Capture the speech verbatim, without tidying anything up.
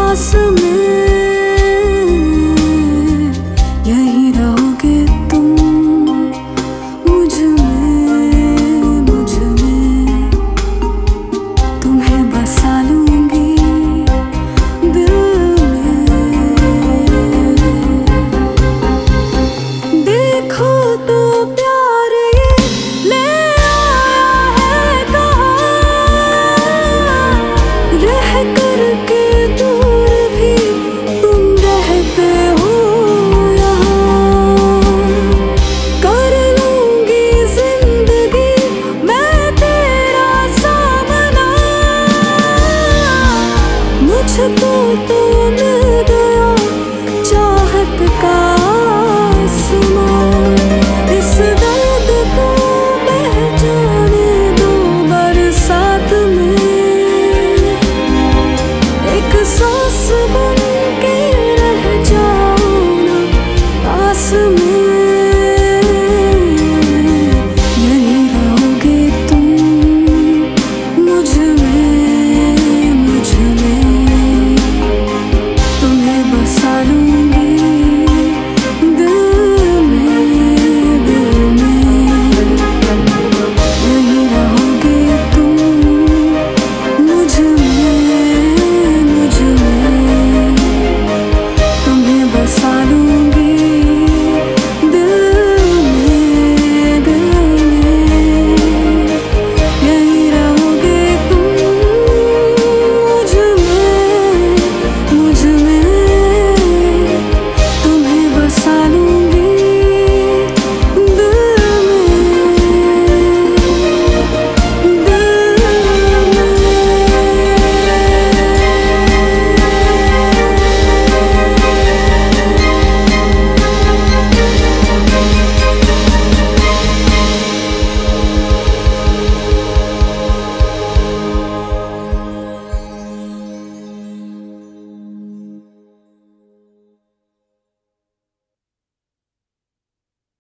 पास में यही रहोगे तुम, मुझ में मुझ में तुम्हें बसा लूंगी दिल में। देखो तो प्यार ये ले आया है कहाँ, रह कर के दूर भी तुम रहते हो यहाँ। कर लूंगी जिंदगी मैं तेरा सामना, मुझको तो